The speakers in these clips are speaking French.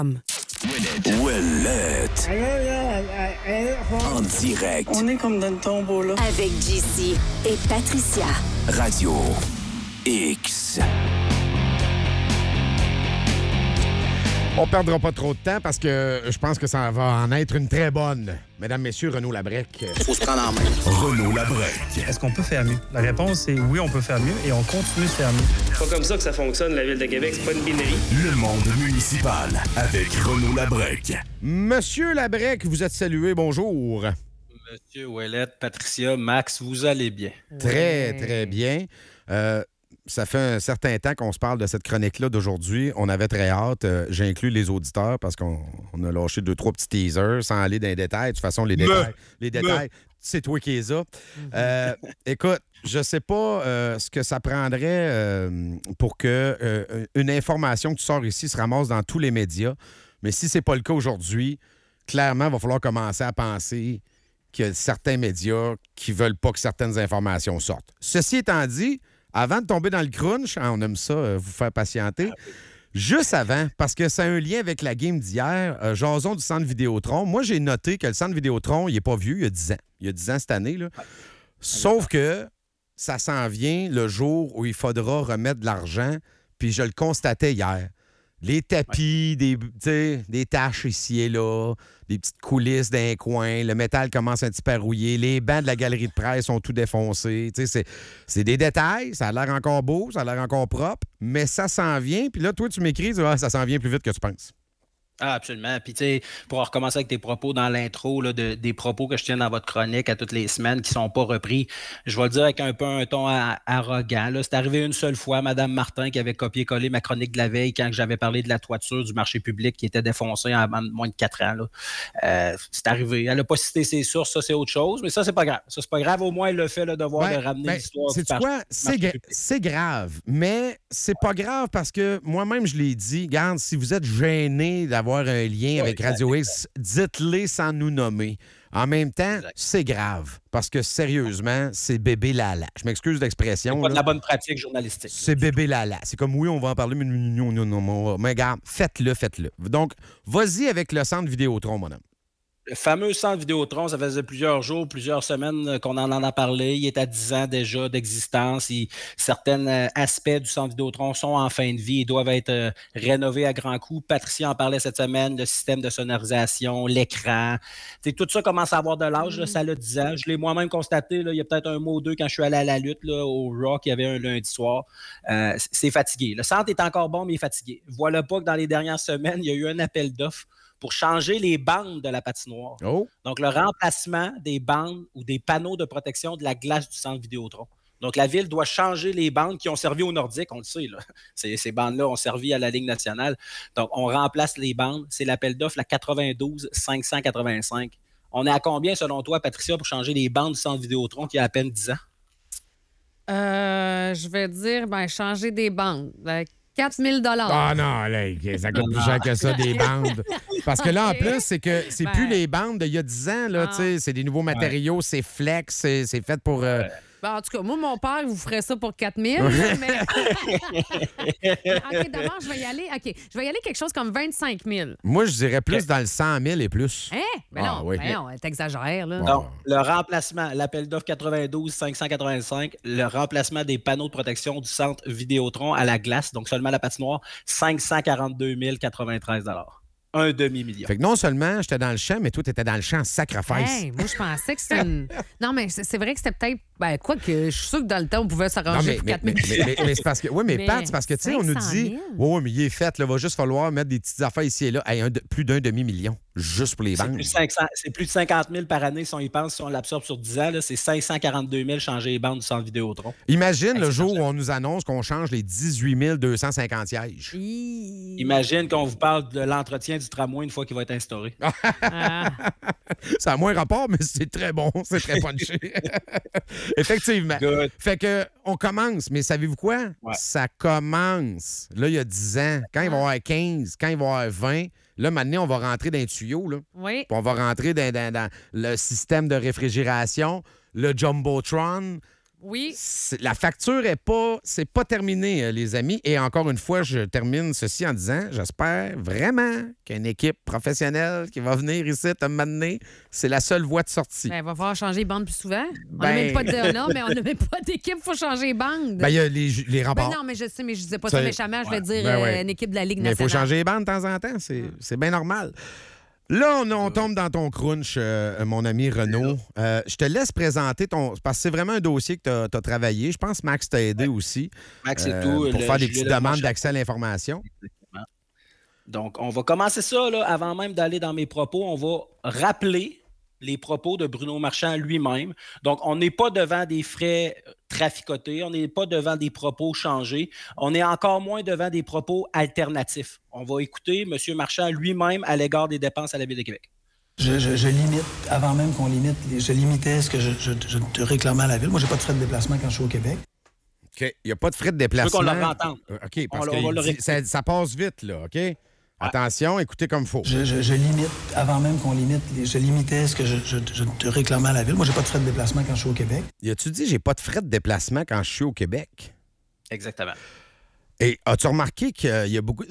Ouellette. En direct. On est comme dans le tombeau, là. Avec JC et Patricia. Radio X. On perdra pas trop de temps parce que je pense que ça va en être une très bonne. Mesdames, messieurs, Renaud Labrec. Faut se prendre en main. Renaud Labrec. Est-ce qu'on peut faire mieux? La réponse est oui, on peut faire mieux et on continue de faire mieux. C'est pas comme ça que ça fonctionne, la Ville de Québec. C'est pas une binerie. Le monde municipal avec Renaud Labrec. Monsieur Labrec, vous êtes salué. Bonjour. Monsieur Ouellette, Patricia, Max, vous allez bien? Très, très bien. Ça fait un certain temps qu'on se parle de cette chronique-là d'aujourd'hui. On avait très hâte. J'ai inclus les auditeurs parce qu'on a lâché 2-3 petits teasers sans aller dans les détails. De toute façon, les détails, c'est toi qui les as. Écoute, je sais pas ce que ça prendrait pour que une information que tu sors ici se ramasse dans tous les médias. Mais si c'est pas le cas aujourd'hui, clairement, il va falloir commencer à penser qu'il y a certains médias qui veulent pas que certaines informations sortent. Ceci étant dit, avant de tomber dans le crunch, on aime ça, vous faire patienter, juste avant, parce que ça a un lien avec la game d'hier, jason du Centre Vidéotron. Moi, j'ai noté que le Centre Vidéotron, il n'est pas vieux, il y a 10 ans. Il y a 10 ans cette année, là. Sauf que ça s'en vient le jour où il faudra remettre de l'argent, puis je le constatais hier. Les tapis, des taches ici et là, des petites coulisses d'un coin, le métal commence un petit peu à rouiller, les bancs de la galerie de presse sont tout défoncés. C'est des détails, ça a l'air encore beau, ça a l'air encore propre, mais ça s'en vient. Puis là, toi, tu m'écris, ça s'en vient plus vite que tu penses. Ah, absolument. Puis, tu sais, pour recommencer avec tes propos dans l'intro, là, des propos que je tiens dans votre chronique à toutes les semaines qui ne sont pas repris, je vais le dire avec un peu un ton arrogant. Là. C'est arrivé une seule fois, Mme Martin, qui avait copié-collé ma chronique de la veille quand j'avais parlé de la toiture du marché public qui était défoncée en moins de 4 ans. Là. C'est arrivé. Elle n'a pas cité ses sources, ça, c'est autre chose, mais ça, c'est pas grave. Ça, c'est pas grave. Au moins, elle le fait, le devoir de ramener l'histoire. C'est quoi? C'est grave, mais c'est pas grave parce que moi-même, je l'ai dit, regarde, si vous êtes gêné d'avoir un lien avec Radio X, dites-les sans nous nommer. En même temps, c'est grave, parce que sérieusement, c'est bébé lala. Je m'excuse d'expression. C'est pas de la bonne pratique journalistique. C'est bébé lala. C'est comme, oui, on va en parler, mais non. Mais regarde, faites-le. Donc, vas-y avec le Centre Vidéotron, mon homme. Le fameux Centre Vidéotron, ça faisait plusieurs jours, plusieurs semaines qu'on en a parlé. Il est à 10 ans déjà d'existence. Certains aspects du Centre Vidéotron sont en fin de vie et doivent être rénovés à grands coups. Patricia en parlait cette semaine, le système de sonorisation, l'écran. Tout ça commence à avoir de l'âge, là, ça a 10 ans. Je l'ai moi-même constaté, là, il y a peut-être un mois ou deux quand je suis allé à la lutte là, au Rock, il y avait un lundi soir. C'est fatigué. Le centre est encore bon, mais il est fatigué. Voilà pas que dans les dernières semaines, il y a eu un appel d'offres pour changer les bandes de la patinoire. Oh. Donc, le remplacement des bandes ou des panneaux de protection de la glace du Centre Vidéotron. Donc, la Ville doit changer les bandes qui ont servi aux Nordiques, on le sait. Là. Ces bandes-là ont servi à la Ligue nationale. Donc, on remplace les bandes. C'est l'appel d'offres, la 92 585. On est à combien, selon toi, Patricia, pour changer les bandes du Centre Vidéotron qui a à peine 10 ans? Je vais dire, changer des bandes. 4 000 $. Ah non, là, ça coûte plus cher que ça, des bandes. Parce que là, en plus, c'est que c'est plus les bandes d'il y a 10 ans. Là, c'est des nouveaux matériaux, c'est flex, c'est fait pour... En tout cas, moi, mon père, vous ferez ça pour 4 000. Mais... OK, d'abord, je vais y aller. OK, je vais y aller quelque chose comme 25 000. Moi, je dirais plus dans le 100 000 et plus. Hein? Mais non, t'exagères, là. Donc, le remplacement, l'appel d'offres 92 585, le remplacement des panneaux de protection du Centre Vidéotron à la glace, donc seulement la patinoire, 542 093 $. Un demi-million. Fait que non seulement j'étais dans le champ, mais toi, t'étais dans le champ sacrifice. Hey, moi, je pensais que c'était une... Non, mais c'est vrai que c'était peut-être... quoi que je suis sûr que dans le temps, on pouvait s'arranger pour 4 000. Mais c'est parce que... Oui, mais Pat, c'est parce que, tu sais, on nous dit... Oui, mais il est fait, là, va juste falloir mettre des petites affaires ici et là. Hey, plus d'un demi-million, juste pour les banques. C'est plus de 50 000 par année, si on y pense, si on l'absorbe sur 10 ans, là, c'est 542 000 changer les bandes du Centre Vidéotron. Imagine le jour où on nous annonce qu'on change les 18 250 sièges. Imagine qu'on vous parle de l'entretien du tramway une fois qu'il va être instauré. Ça a moins rapport, mais c'est très bon. C'est très punché. Effectivement. Good. Fait que on commence, mais savez-vous quoi? Ouais. Ça commence. Là, il y a 10 ans. Quand il va y avoir 15, quand il va y avoir 20, là, maintenant, on va rentrer dans un tuyau. Là. Oui. Puis on va rentrer dans le système de réfrigération, le Jumbotron. Oui. La facture c'est pas terminé, les amis. Et encore une fois, je termine ceci en disant, j'espère vraiment qu'une équipe professionnelle qui va venir ici te m'amener, c'est la seule voie de sortie. Ben, il va falloir changer les bandes plus souvent. On n'a même pas d'équipe, il faut changer les bandes. Ben, il y a les remparts. Ben non, mais je sais, mais je disais pas ça méchamment. Je vais dire une équipe de la Ligue nationale. Mais il faut changer les bandes de temps en temps. C'est bien normal. Là, on tombe dans ton crunch, mon ami Renaud. Je te laisse présenter parce que c'est vraiment un dossier que tu as travaillé. Je pense que Max t'a aidé aussi. Max et tout. Pour faire des petites demandes d'accès à l'information. Exactement. Donc, on va commencer ça, là, avant même d'aller dans mes propos. On va rappeler les propos de Bruno Marchand lui-même. Donc, on n'est pas devant des frais traficotés, on n'est pas devant des propos changés, on est encore moins devant des propos alternatifs. On va écouter M. Marchand lui-même à l'égard des dépenses à la Ville de Québec. Je limite, avant même qu'on limite, je limitais ce que je réclamais à la Ville. Moi, j'ai pas de frais de déplacement quand je suis au Québec. OK. Il n'y a pas de frais de déplacement. Je veux qu'on le entende. OK, parce que ça passe vite, là, OK? Attention, écoutez comme il faut. Je limite, avant même qu'on limite, je limitais ce que je réclamais à la Ville. Moi, j'ai pas de frais de déplacement quand je suis au Québec. Y a-tu dit j'ai pas de frais de déplacement quand je suis au Québec? Exactement. Et as-tu remarqué qu'il y a beaucoup...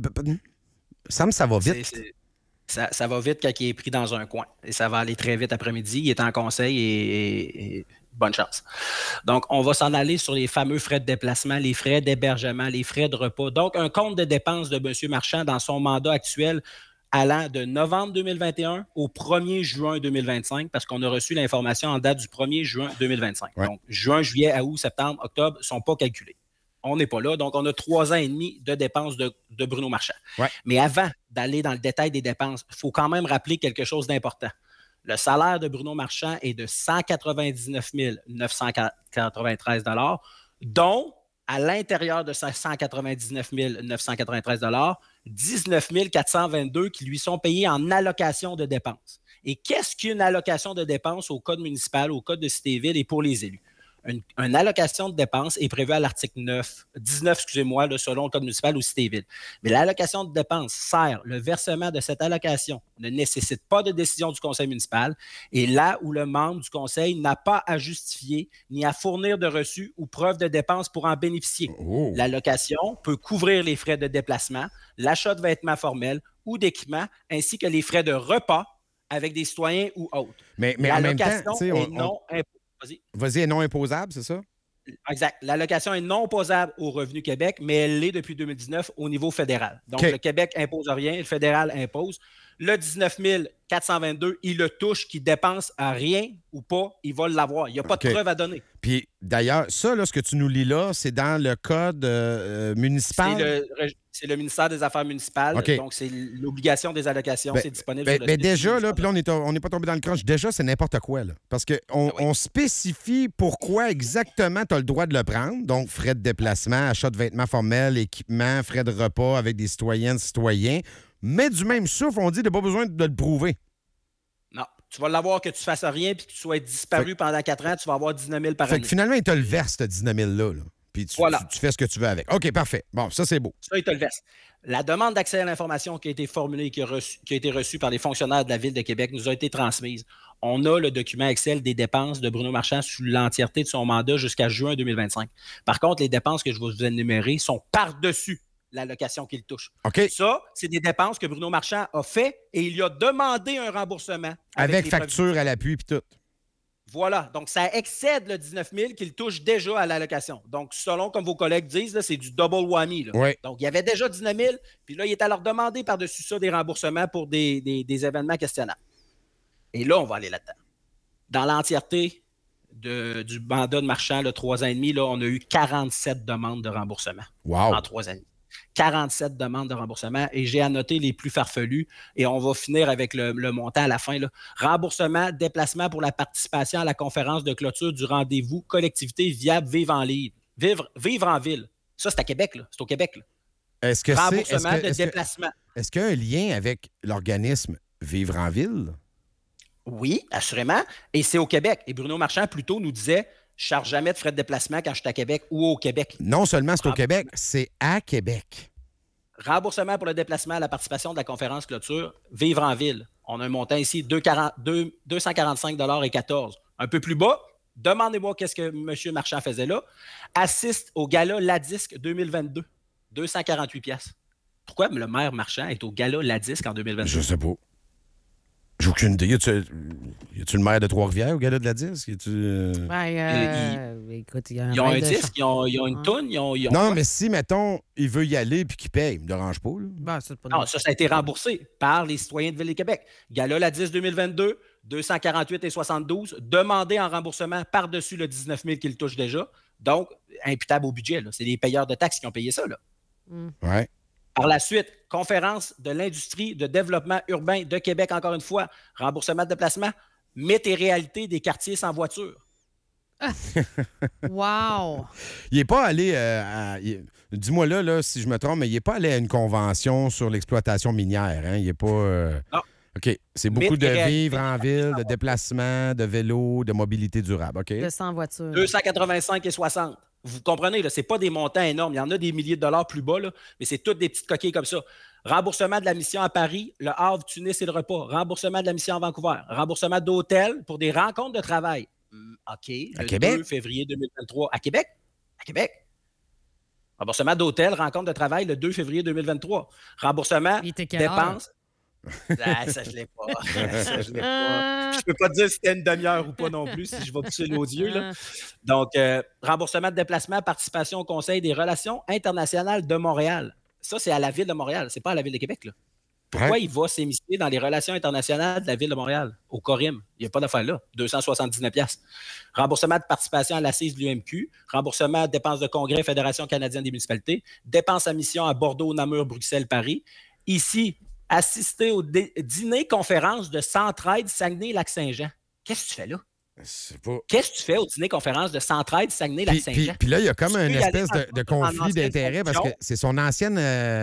Sam, ça va vite. Ça va vite quand il est pris dans un coin. Et ça va aller très vite après-midi. Il est en conseil et bonne chance. Donc, on va s'en aller sur les fameux frais de déplacement, les frais d'hébergement, les frais de repas. Donc, un compte de dépenses de M. Marchand dans son mandat actuel allant de novembre 2021 au 1er juin 2025, parce qu'on a reçu l'information en date du 1er juin 2025. Ouais. Donc, juin, juillet, août, septembre, octobre ne sont pas calculés. On n'est pas là. Donc, on a 3 ans et demi de dépenses de Bruno Marchand. Ouais. Mais avant d'aller dans le détail des dépenses, il faut quand même rappeler quelque chose d'important. Le salaire de Bruno Marchand est de 199 993 $, dont, à l'intérieur de ces 199 993 $, 19 422 qui lui sont payés en allocation de dépenses. Et qu'est-ce qu'une allocation de dépenses au code municipal, au code de cité-ville et pour les élus? Une allocation de dépenses est prévue à l'article 19, selon le code municipal ou cité-ville. Mais l'allocation de dépenses sert, le versement de cette allocation ne nécessite pas de décision du conseil municipal et là où le membre du conseil n'a pas à justifier ni à fournir de reçus ou preuves de dépenses pour en bénéficier. Oh. L'allocation peut couvrir les frais de déplacement, l'achat de vêtements formels ou d'équipements, ainsi que les frais de repas avec des citoyens ou autres. Mais en même temps, est non Vas-y, est non imposable, c'est ça? Exact. L'allocation est non opposable au Revenu Québec, mais elle l'est depuis 2019 au niveau fédéral. Donc, Le Québec n'impose rien, le fédéral impose. Le 19 422, il le touche, qu'il dépense à rien ou pas, il va l'avoir. Il n'y a pas de preuve à donner. Puis, d'ailleurs, ça, là, ce que tu nous lis là, c'est dans le code municipal? C'est le ministère des Affaires municipales. Okay. Donc, c'est l'obligation des allocations. C'est disponible sur le site. Déjà, là, puis là, on n'est pas tombé dans le crunch. Déjà, c'est n'importe quoi. Là, parce qu'on spécifie pourquoi exactement tu as le droit de le prendre. Donc, frais de déplacement, achat de vêtements formels, équipement, frais de repas avec des citoyennes, citoyens. Mais du même souffle, on dit que tu n'as pas besoin de le prouver. Non. Tu vas l'avoir que tu fasses rien puis que tu sois disparu pendant 4 ans, tu vas avoir 19 000 par année. Finalement, il te le verse, ce 19 000-là. Puis tu fais ce que tu veux avec. OK, parfait. Bon, ça, c'est beau. Ça, il te le verse. La demande d'accès à l'information qui a été formulée et qui a été reçue par les fonctionnaires de la Ville de Québec nous a été transmise. On a le document Excel des dépenses de Bruno Marchand sur l'entièreté de son mandat jusqu'à juin 2025. Par contre, les dépenses que je vais vous énumérer sont par-dessus l'allocation qu'il touche. Okay. Ça, c'est des dépenses que Bruno Marchand a fait et il lui a demandé un remboursement. Avec facture à l'appui puis tout. Voilà. Donc, ça excède le 19 000 qu'il touche déjà à l'allocation. Donc, selon comme vos collègues disent, là, c'est du double whammy. Là. Oui. Donc, il y avait déjà 19 000, puis là, il est à leur demander par-dessus ça des remboursements pour des événements questionnables. Et là, on va aller là-dedans. Dans l'entièreté du mandat de Marchand, 3 ans et demi, là, on a eu 47 demandes de remboursement en 3 ans et demi. 47 demandes de remboursement et j'ai annoté les plus farfelus et on va finir avec le montant à la fin. Là. Remboursement, déplacement pour la participation à la conférence de clôture du rendez-vous collectivité viable Vivre en ville. Vivre en ville. Ça, c'est à Québec. Là. C'est au Québec. Là. Remboursement de déplacement. Est-ce qu'il y a un lien avec l'organisme Vivre en ville? Oui, assurément. Et c'est au Québec. Et Bruno Marchand, plus tôt, nous disait je ne charge jamais de frais de déplacement quand je suis à Québec ou au Québec. Non seulement c'est au Québec, c'est à Québec. Remboursement pour le déplacement à la participation de la conférence clôture, Vivre en ville. On a un montant ici, 245,14 $. Un peu plus bas, Demandez-moi qu'est-ce que M. Marchand faisait là. Assiste au gala Ladisque 2022. 248 piastres. Pourquoi le maire Marchand est au gala Ladisque en 2022? Je sais pas. J'ai aucune idée. Y a-tu le maire de Trois-Rivières au gala de la disque? Écoute, Ils ont un disque, ils ont une toune, ils ont non, mais si, mettons, il veut y aller puis qu'il paye, il me dérange pas. Là. Non, ça a été remboursé par les citoyens de Ville-et-Québec. Gala Ladisque 2022, 248,72. Demandé en remboursement par-dessus le 19 000 qu'il touche déjà. Donc, imputable au budget. Là. C'est les payeurs de taxes qui ont payé ça. Là. Ouais. Par la suite, conférence de l'industrie de développement urbain de Québec, encore une fois, remboursement de déplacement, mythes et réalités des quartiers sans voiture. Wow! Il n'est pas allé, dis-moi là, si je me trompe, mais il n'est pas allé à une convention sur l'exploitation minière. Hein? Il n'est pas... Non. OK. C'est beaucoup Mythes de et réalités vivre en ville, de déplacement, de vélo, de mobilité durable. OK? De 100 voitures. 285 et 60. Vous comprenez, ce n'est pas des montants énormes. Il y en a des milliers de dollars plus bas, là, mais c'est toutes des petites coquilles comme ça. Remboursement de la mission à Paris, le Havre, Tunis et le repas. Remboursement de la mission à Vancouver. Remboursement d'hôtel pour des rencontres de travail. OK. À Le Québec? 2 février 2023. À Québec? À Québec. Remboursement d'hôtel, rencontre de travail le 2 février 2023. Remboursement, Il était quelle heure? dépenses. Ça, je ne l'ai pas. Ça, je l'ai pas. Je ne peux pas te dire si c'était une demi-heure ou pas non plus, si je vais pousser l'odieux. Là. Donc, remboursement de déplacement, participation au Conseil des relations internationales de Montréal. Ça, c'est à la Ville de Montréal. C'est pas à la Ville de Québec. Là. Pourquoi il va s'émisser dans les relations internationales de la Ville de Montréal, au Corim? Il n'y a pas d'affaire là. 279 piastres. Remboursement de participation à l'assise de l'UMQ. Remboursement de dépenses de congrès Fédération canadienne des municipalités. Dépenses à mission à Bordeaux, Namur, Bruxelles, Paris. Ici, assister au dîner-conférence de Centraide, Saguenay-Lac-Saint-Jean. Qu'est-ce que tu fais là? Qu'est-ce que tu fais au dîner-conférence de Centraide, Saguenay-Lac-Saint-Jean? Puis là, il y a comme une espèce de conflit d'intérêts parce que c'est son ancienne...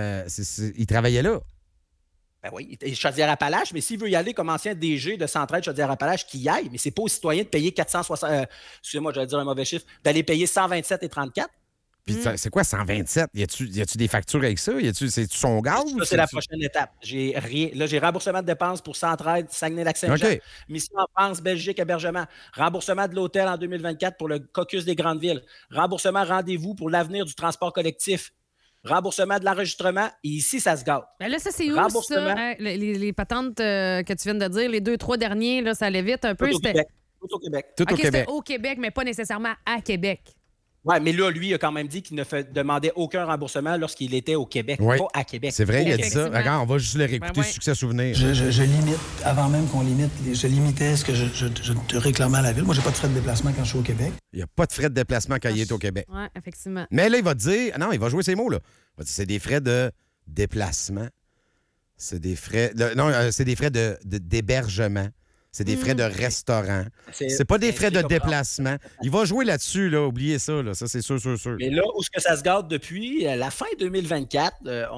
il travaillait là. Ben oui, il est Chaudière-Appalaches, mais s'il veut y aller comme ancien DG de Centraide Chaudière-Appalaches, qu'il y aille, mais c'est pas aux citoyens de payer 460... excusez-moi, je vais dire un mauvais chiffre, d'aller payer 127,34. Puis c'est quoi 127? Y a-tu des factures avec ça? C'est-tu son gaz? Ça, c'est la prochaine étape. J'ai remboursement de dépenses pour Centraide, Saguenay-Lac-Saint-Jean. Okay. Mission en France, Belgique, hébergement. Remboursement de l'hôtel en 2024 pour le caucus des grandes villes. Remboursement rendez-vous pour l'avenir du transport collectif. Remboursement de l'enregistrement. Et ici, ça se gâte. Ben là, ça, c'est où, ça? Hein, les patentes que tu viens de dire, les 2-3 derniers, là, ça allait vite un peu. Tout au Québec. Tout au Québec. Tout au Québec. Au Québec, mais pas nécessairement à Québec. Oui, mais là, lui, il a quand même dit qu'il ne demandait aucun remboursement lorsqu'il était au Québec, pas à Québec. C'est vrai, il a dit ça. Regarde, on va juste le réécouter, succès souvenir. Je limite, avant même qu'on limite, je limitais ce que je réclamais à la Ville. Moi, j'ai pas de frais de déplacement quand je suis au Québec. Il n'y a pas de frais de déplacement quand il est au Québec. Oui, effectivement. Mais là, il va te dire... Non, il va jouer ces mots, là. Il va dire, c'est des frais de déplacement. C'est des frais... c'est des frais d'hébergement. C'est des frais de restaurant. C'est pas des frais de déplacement. Il va jouer là-dessus, là. Oubliez ça, là. Ça, c'est sûr. Mais là, où est-ce que ça se gâte depuis la fin 2024,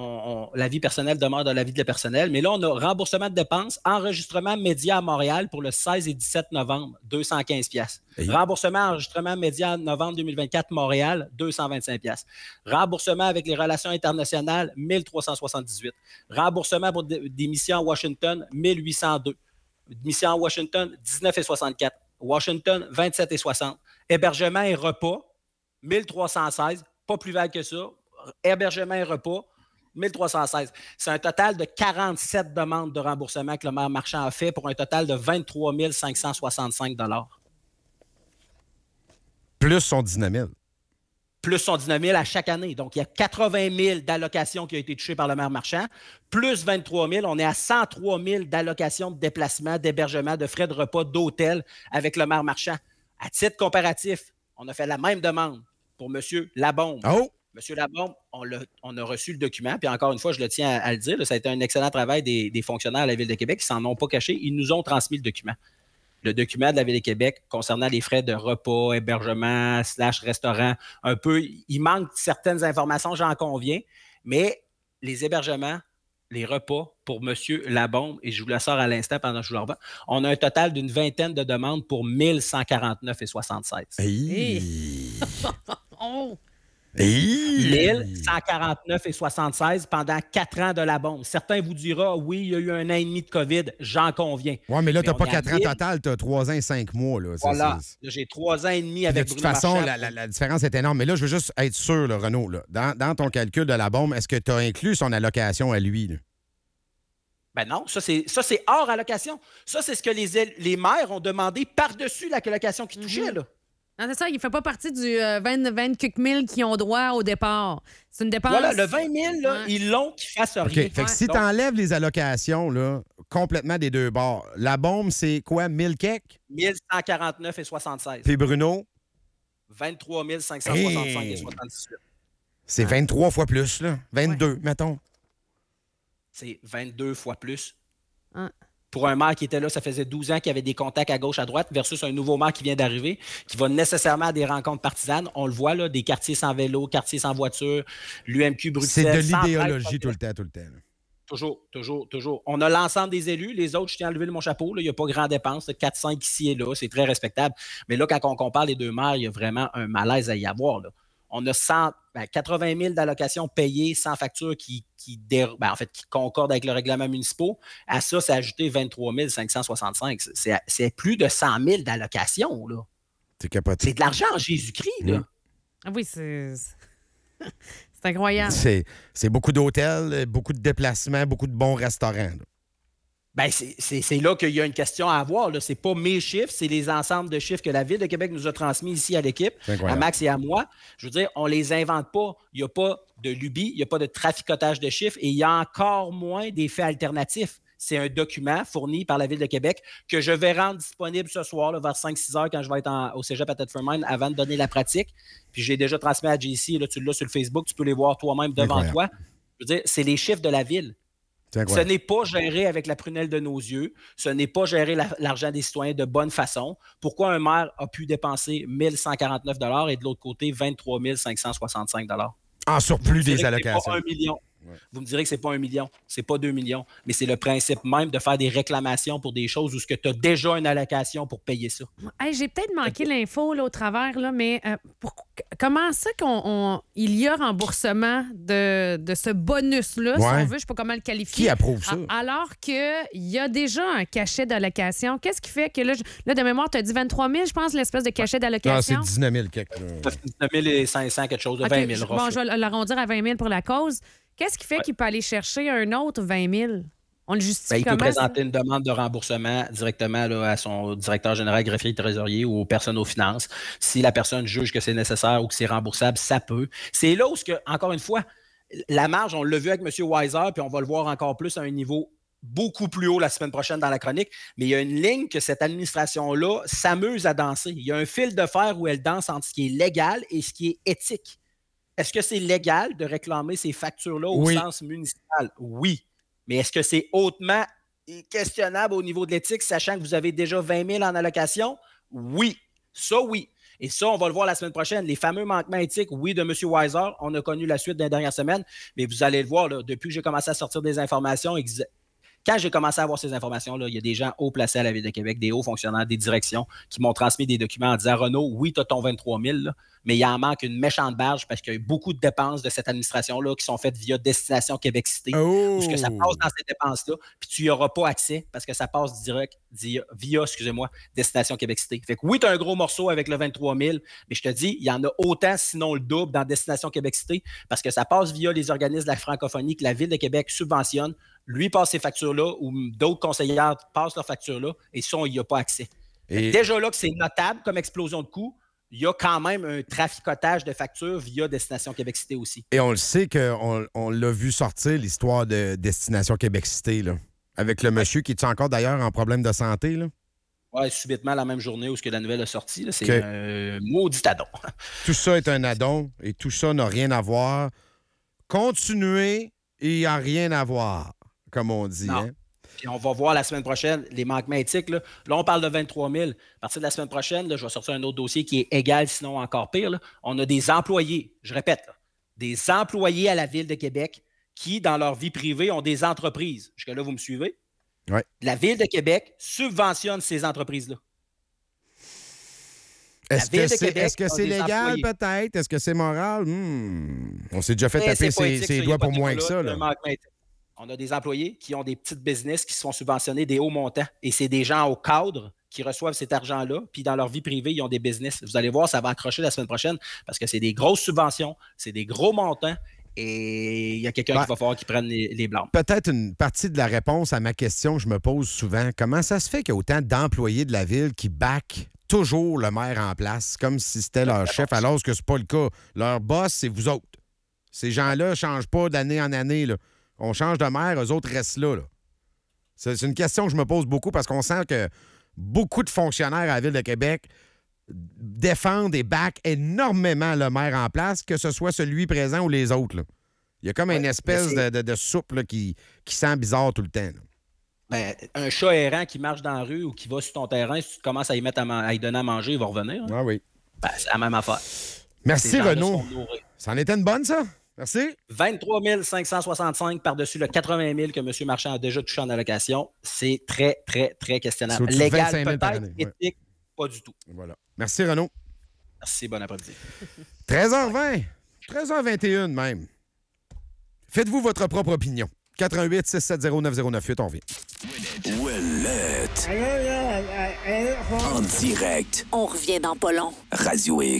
la vie personnelle demeure dans la vie de la personnelle, mais là, on a remboursement de dépenses, enregistrement média à Montréal pour le 16 et 17 novembre, 215 piastres. Remboursement, enregistrement média novembre 2024, Montréal, 225 piastres. Remboursement avec les relations internationales, 1378. Remboursement pour des missions à Washington, 1802. Mission à Washington, 19,64. Washington, 27,60. Hébergement et repas, 1316. Pas plus vague que ça. Hébergement et repas, 1316. C'est un total de 47 demandes de remboursement que le maire Marchand a fait pour un total de 23 565 $. Plus son 19 000. Plus son 19 000 à chaque année. Donc, il y a 80 000 d'allocations qui ont été touchées par le maire Marchand, plus 23 000. On est à 103 000 d'allocations de déplacement, d'hébergement, de frais de repas, d'hôtel avec le maire Marchand. À titre comparatif, on a fait la même demande pour M. Labombe. Oh! M. Labombe, on a reçu le document, puis encore une fois, je le tiens à le dire, ça a été un excellent travail des fonctionnaires à la Ville de Québec. Ils ne s'en ont pas caché. Ils nous ont transmis le document. Le document de la Ville de Québec concernant les frais de repas, hébergement, /restaurant, un peu, il manque certaines informations, j'en conviens, mais les hébergements, les repas pour M. Labombe, et je vous la sors à l'instant pendant que je vous le revends, on a un total d'une vingtaine de demandes pour 1149,76. Hey. Oh! Hey! 1149,76 pendant 4 ans de la bombe. Certains vous diront, oui, il y a eu 1 an et demi de COVID, j'en conviens. Oui, mais là, tu n'as on pas est à 4 ans total, tu as 3 ans et 5 mois. Là. Voilà. Là, j'ai 3 ans et demi De avec toute Bruno façon, Marchand. la différence est énorme. Mais là, je veux juste être sûr, là, Renaud, là, dans ton calcul de la bombe, est-ce que tu as inclus son allocation à lui? Là? Ben non, ça c'est hors allocation. Ça, c'est ce que les maires ont demandé par-dessus l'allocation qui touchait. Là. Non, c'est ça, il ne fait pas partie du 20 quelques mille qui ont droit au départ. C'est une dépense. Voilà, le 20 000, là, ils l'ont qu'ils fassent rien. OK. Fait que si tu enlèves les allocations là, complètement des deux bords, la bombe, c'est quoi, 1000 kek? 1149,76. Puis Bruno? 23 565,78. C'est 23 fois plus, là. 22, mettons. C'est 22 fois plus. Hein. Pour un maire qui était là, ça faisait 12 ans qu'il y avait des contacts à gauche, à droite, versus un nouveau maire qui vient d'arriver, qui va nécessairement à des rencontres partisanes. On le voit, là, des quartiers sans vélo, quartiers sans voiture, l'UMQ Bruxelles. C'est de l'idéologie tout le temps. Là. Toujours. On a l'ensemble des élus. Les autres, je tiens à lever mon chapeau. Là, il n'y a pas grand dépense. 4-5 ici et là. C'est très respectable. Mais là, quand on compare les deux maires, il y a vraiment un malaise à y avoir. Là. On a 80 000 d'allocations payées sans facture qui concordent avec le règlement municipal. À ça, c'est ajouté 23 565. C'est plus de 100 000 d'allocations. Là. C'est capoté. C'est de l'argent en Jésus-Christ. Là. Ah oui, c'est incroyable. C'est beaucoup d'hôtels, beaucoup de déplacements, beaucoup de bons restaurants. Là. Ben, c'est là qu'il y a une question à avoir. Ce n'est pas mes chiffres, c'est les ensembles de chiffres que la Ville de Québec nous a transmis ici à l'équipe, à Max et à moi. Je veux dire, on ne les invente pas. Il n'y a pas de lubie, il n'y a pas de traficotage de chiffres et il y a encore moins des faits alternatifs. C'est un document fourni par la Ville de Québec que je vais rendre disponible ce soir là, vers 5-6 heures quand je vais être au cégep à Thetford-Mine avant de donner la pratique. Puis j'ai déjà transmis à JC, là, tu l'as sur le Facebook, tu peux les voir toi-même devant toi. Je veux dire, c'est les chiffres de la Ville. Ce n'est pas géré avec la prunelle de nos yeux. Ce n'est pas gérer l'argent des citoyens de bonne façon. Pourquoi un maire a pu dépenser 1 149 et de l'autre côté 23 565 en surplus des allocations. C'est pas 1 million. Vous me direz que c'est pas 1 million, c'est pas 2 millions, mais c'est le principe même de faire des réclamations pour des choses où tu as déjà une allocation pour payer ça. Hey, j'ai peut-être manqué l'info là, au travers, là, mais comment ça qu'il y a remboursement de ce bonus-là, si on veut, je ne sais pas comment le qualifier. Qui approuve ça? Alors qu'il y a déjà un cachet d'allocation. Qu'est-ce qui fait que là de mémoire, tu as dit 23 000, je pense, l'espèce de cachet d'allocation? Non, c'est 19 000 quelque. 19 500, quelque chose, de 20 000. Bon, je vais l'arrondir à 20 000 pour la cause. Qu'est-ce qui fait qu'il peut aller chercher un autre 20 000? On le justifie comment? Il peut présenter une demande de remboursement directement là, à son directeur général, greffier, trésorier ou aux personnes aux finances. Si la personne juge que c'est nécessaire ou que c'est remboursable, ça peut. C'est là où, encore une fois, la marge, on l'a vu avec M. Weiser, puis on va le voir encore plus à un niveau beaucoup plus haut la semaine prochaine dans la chronique, mais il y a une ligne que cette administration-là s'amuse à danser. Il y a un fil de fer où elle danse entre ce qui est légal et ce qui est éthique. Est-ce que c'est légal de réclamer ces factures-là au sens municipal? Oui. Mais est-ce que c'est hautement questionnable au niveau de l'éthique, sachant que vous avez déjà 20 000 en allocation? Oui. Ça, oui. Et ça, on va le voir la semaine prochaine. Les fameux manquements éthiques, oui, de M. Weiser, on a connu la suite dans les dernières semaines, mais vous allez le voir, là, depuis que j'ai commencé à sortir des informations, quand j'ai commencé à avoir ces informations-là, il y a des gens haut placés à la Ville de Québec, des hauts fonctionnaires, des directions qui m'ont transmis des documents en disant « Renaud, oui, tu as ton 23 000, là, mais il en manque une méchante barge parce qu'il y a eu beaucoup de dépenses de cette administration-là qui sont faites via Destination Québec Cité, où que ça passe dans ces dépenses-là, puis tu n'y auras pas accès parce que ça passe direct via Destination Québec Cité. Fait que oui, tu as un gros morceau avec le 23 000, mais je te dis, il y en a autant, sinon le double, dans Destination Québec Cité parce que ça passe via les organismes de la francophonie que la Ville de Québec subventionne. Lui passe ces factures-là ou d'autres conseillères passent leurs factures-là et ça, il n'y a pas accès. Déjà là que c'est notable comme explosion de coûts, il y a quand même un traficotage de factures via Destination Québec Cité aussi. Et on le sait qu'on l'a vu sortir, l'histoire de Destination Québec Cité, là, avec le monsieur qui est encore d'ailleurs en problème de santé. Là. Oui, subitement la même journée où la nouvelle a sorti. Là, c'est un maudit addon. Tout ça est un addon et tout ça n'a rien à voir. Continuez et il n'y a rien à voir, comme on dit. Hein? Puis on va voir la semaine prochaine les manquements éthiques. Là, on parle de 23 000. À partir de la semaine prochaine, là, je vais sortir un autre dossier qui est égal, sinon encore pire. Là. On a des employés, je répète, là, des employés à la Ville de Québec qui, dans leur vie privée, ont des entreprises. Jusque-là, vous me suivez? Oui. La Ville de Québec subventionne ces entreprises-là. Est-ce que c'est légal, employés. peut-être? Est-ce que c'est moral? On s'est déjà fait taper ses doigts pour moins que ça. Là. On a des employés qui ont des petites business qui se font subventionner des hauts montants. Et c'est des gens au cadre qui reçoivent cet argent-là. Puis dans leur vie privée, ils ont des business. Vous allez voir, ça va accrocher la semaine prochaine parce que c'est des grosses subventions, c'est des gros montants. Et il y a quelqu'un qui va falloir qu'il prenne les blancs. Peut-être une partie de la réponse à ma question que je me pose souvent. Comment ça se fait qu'il y a autant d'employés de la ville qui backent toujours le maire en place, comme si c'était leur chef, alors que c'est pas le cas. Leur boss, c'est vous autres. Ces gens-là ne changent pas d'année en année. Là. On change de maire, eux autres restent là. C'est une question que je me pose beaucoup parce qu'on sent que beaucoup de fonctionnaires à la Ville de Québec défendent et backent énormément le maire en place, que ce soit celui présent ou les autres. Là. Il y a comme une espèce de soupe là, qui sent bizarre tout le temps. Là. Ben, un chat errant qui marche dans la rue ou qui va sur ton terrain, si tu commences à y mettre à y donner à manger, il va revenir. Hein? Ah oui. Ben, c'est la même affaire. Merci, Renaud. Ça en était une bonne, ça? Merci. 23 565 par-dessus le 80 000 que M. Marchand a déjà touché en allocation. C'est très, très, très questionnable. Légal, peut-être, éthique, pas du tout. Voilà. Merci, Renaud. Merci, bon après-midi. 13h20. 13h21 même. Faites-vous votre propre opinion. 88 670 9098, on vient. Ouellette. En direct. On revient dans pas long. Radio X.